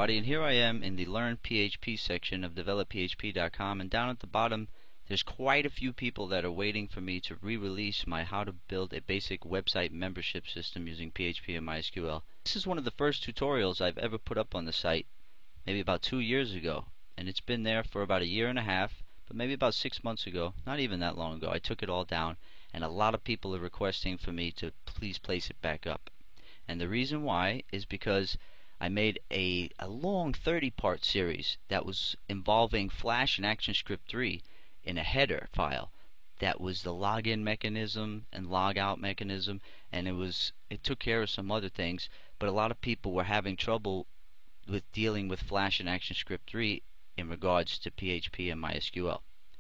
everybody, and here I am in the Learn PHP section of developphp.com, and down at the bottom there's quite a few people that are waiting for me to re-release my how to build a basic website membership system using PHP and MySQL. This is one of the first tutorials I've ever put up on the site, maybe about 2 years ago, and it's been there for about a year and a half, but maybe about 6 months ago, not even that long ago, I took it all down, and a lot of people are requesting for me to please place it back up. And the reason why is because I made a long 30-part series that was involving Flash and ActionScript 3 in a header file. That was the login mechanism and logout mechanism, and it took care of some other things, but a lot of people were having trouble with dealing with Flash and ActionScript 3 in regards to PHP and MySQL.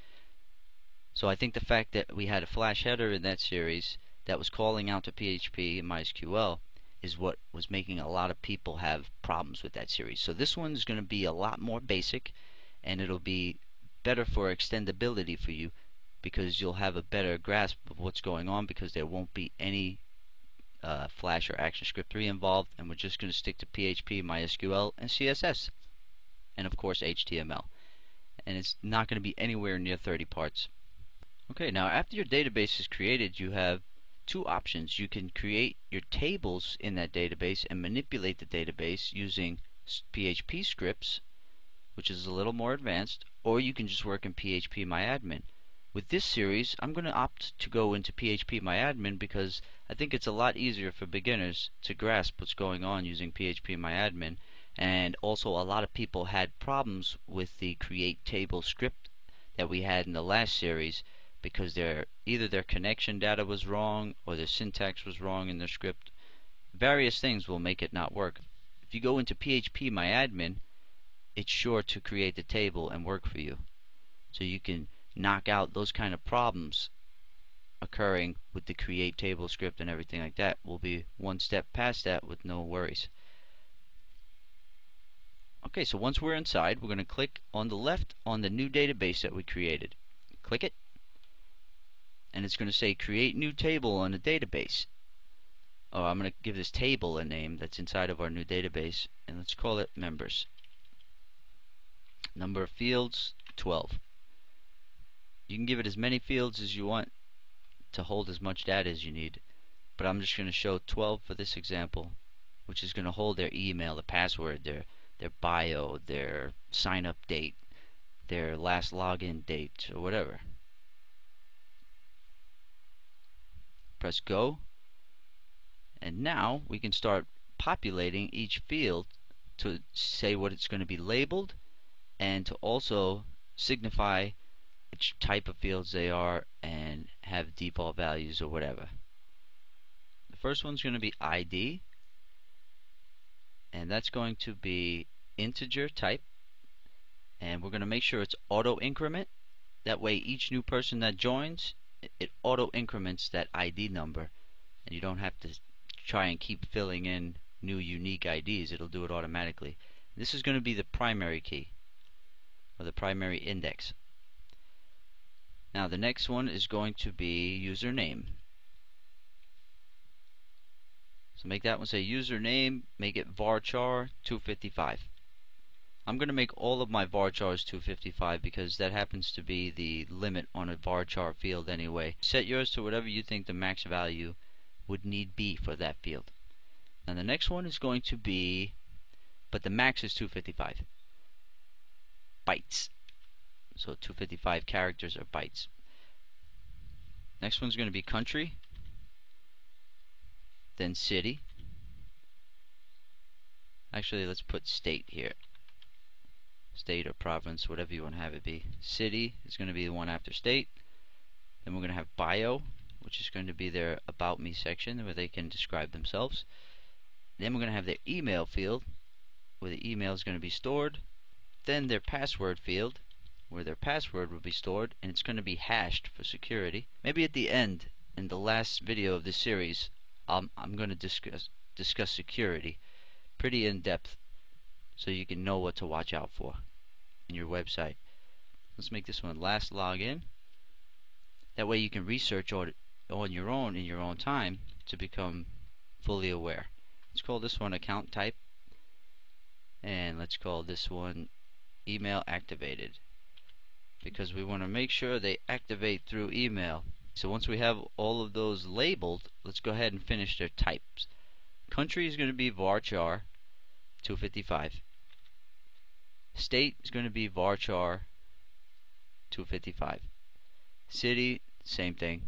So I think the fact that we had a Flash header in that series that was calling out to PHP and MySQL is what was making a lot of people have problems with that series. So this one's going to be a lot more basic, and it'll be better for extendability for you because you'll have a better grasp of what's going on, because there won't be any Flash or ActionScript 3 involved, and we're just going to stick to PHP, MySQL, and CSS, and of course HTML. And it's not going to be anywhere near 30 parts. Okay, now after your database is created, you have two options. You can create your tables in that database and manipulate the database using PHP scripts, which is a little more advanced, or you can just work in PHPMyAdmin. With this series, I'm going to opt to go into PHPMyAdmin because I think it's a lot easier for beginners to grasp what's going on using PHPMyAdmin, and also a lot of people had problems with the create table script that we had in the last series, because either their connection data was wrong or their syntax was wrong in their script. Various things will make it not work. If you go into PHPMyAdmin, it's sure to create the table and work for you. So you can knock out those kind of problems occurring with the create table script and everything like that. We'll be one step past that with no worries. Okay, so once we're inside, we're going to click on the left on the new database that we created. Click it, and it's going to say create new table on the database. Oh, I'm going to give this table a name that's inside of our new database, and let's call it members. Number of fields, 12. You can give it as many fields as you want to hold as much data as you need, but I'm just going to show 12 for this example, which is going to hold their email, the password, their bio, their sign up date, their last login date, or whatever. Press go, and now we can start populating each field to say what it's going to be labeled, and to also signify which type of fields they are and have default values or whatever. The first one's going to be ID, and that's going to be integer type, and we're going to make sure it's auto increment. That way each new person that joins, it auto increments that ID number, and you don't have to try and keep filling in new unique IDs. It'll do it automatically. This is going to be the primary key, or the primary index. Now the next one is going to be username. So make that one say username, make it varchar 255. I'm going to make all of my varchars 255 because that happens to be the limit on a varchar field anyway. Set yours to whatever you think the max value would need be for that field. Now the next one is going to be, but the max is 255 bytes. So 255 characters are bytes. Next one's going to be country, then city. Actually, let's put state here. State or province, whatever you want to have it be. City is going to be the one after state. Then we're going to have bio, which is going to be their about me section where they can describe themselves. Then we're going to have their email field, where the email is going to be stored. Then their password field, where their password will be stored, and it's going to be hashed for security. Maybe at the end, in the last video of this series, I'm going to discuss security pretty in depth, so you can know what to watch out for in your website. Let's make this one last login. That way you can research on your own in your own time to become fully aware. Let's call this one account type. And let's call this one email activated, because we want to make sure they activate through email. So once we have all of those labeled, let's go ahead and finish their types. Country is going to be varchar 255. State is going to be varchar 255. City, same thing.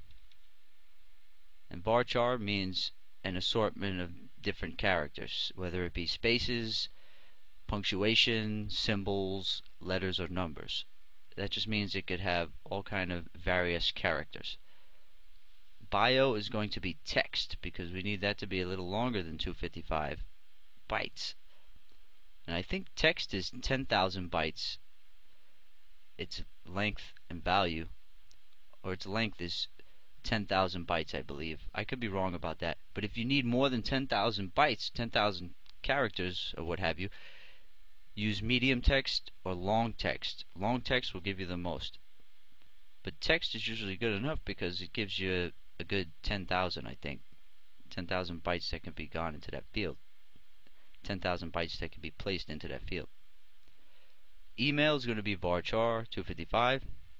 And varchar means an assortment of different characters, whether it be spaces, punctuation, symbols, letters, or numbers. That just means it could have all kind of various characters. Bio is going to be text, because we need that to be a little longer than 255 bytes. And I think text is 10,000 bytes, its length and value, or its length is 10,000 bytes, I believe. I could be wrong about that. But if you need more than 10,000 bytes, 10,000 characters, or what have you, use medium text or long text. Long text will give you the most. But text is usually good enough because it gives you a good 10,000, I think. 10,000 bytes that can be gone into that field. 10,000 bytes that can be placed into that field. Email is going to be varchar 255.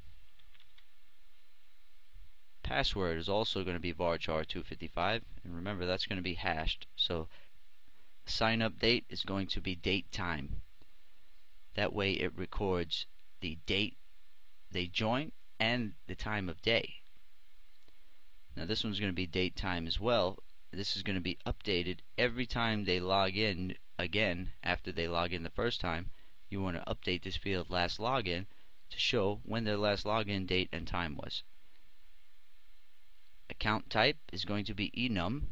Password is also going to be varchar 255, and remember that's going to be hashed. So sign up date is going to be date time. That way it records the date they join and the time of day. Now this one's going to be date time as well. This is going to be updated every time they log in again after they log in the first time. You want to update this field last login to show when their last login date and time was. Account type is going to be enum,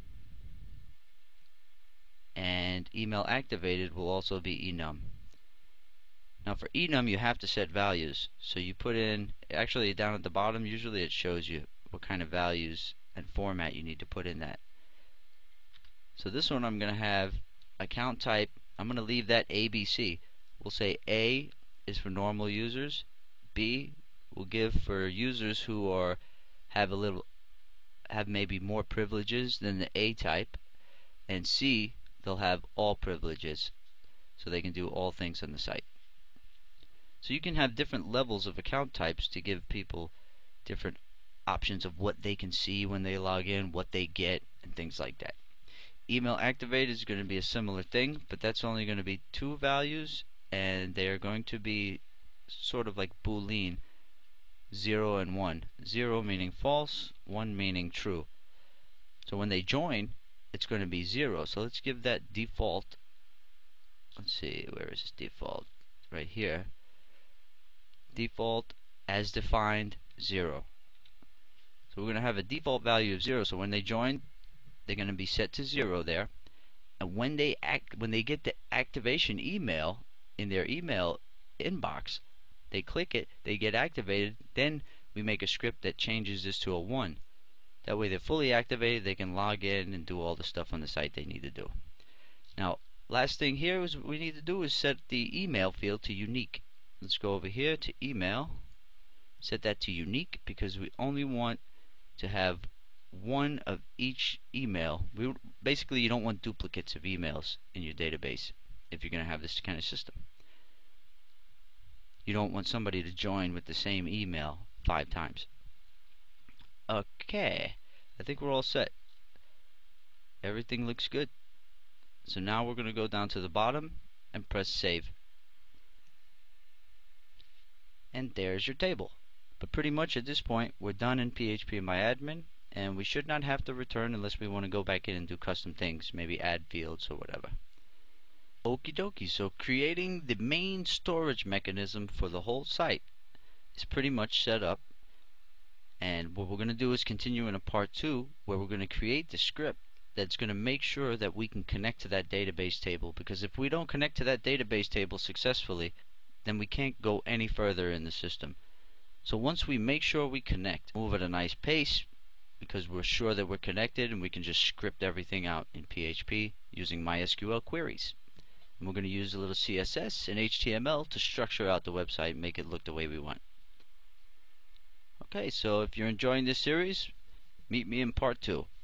and email activated will also be enum. Now for enum you have to set values, so you put in, actually down at the bottom usually it shows you what kind of values and format you need to put in that. So this one I'm going to have account type, I'm going to leave that ABC. We'll say A is for normal users, B will give for users who have maybe more privileges than the A type, and C they'll have all privileges, so they can do all things on the site. So you can have different levels of account types to give people different options of what they can see when they log in, what they get, and things like that. Email activated is going to be a similar thing, but that's only going to be 2 values, and they are going to be sort of like Boolean, 0 and 1. 0 meaning false, 1 meaning true. So when they join, it's going to be 0. So let's give that default. Let's see, where is this default? Right here. Default as defined 0. So we're going to have a default value of 0. So when they join, they're going to be set to 0 there. And when they get the activation email in their email inbox, they click it, they get activated, then we make a script that changes this to a 1. That way they're fully activated, they can log in and do all the stuff on the site they need to do. Now, last thing here is we need to do is set the email field to unique. Let's go over here to email, set that to unique, because we only want to have one of each email. Basically, you don't want duplicates of emails in your database if you're going to have this kind of system. You don't want somebody to join with the same email 5 times. Okay, I think we're all set. Everything looks good. So now we're going to go down to the bottom and press save. And there's your table. But pretty much at this point we're done in PHPMyAdmin, and we should not have to return unless we want to go back in and do custom things, maybe add fields or whatever. Okie dokie, so creating the main storage mechanism for the whole site is pretty much set up, and what we're going to do is continue in a part 2 where we're going to create the script that's going to make sure that we can connect to that database table, because if we don't connect to that database table successfully, then we can't go any further in the system. So once we make sure we connect, move at a nice pace, because we're sure that we're connected, and we can just script everything out in PHP using MySQL queries. And we're going to use a little CSS and HTML to structure out the website and make it look the way we want. Okay, so if you're enjoying this series, meet me in part 2.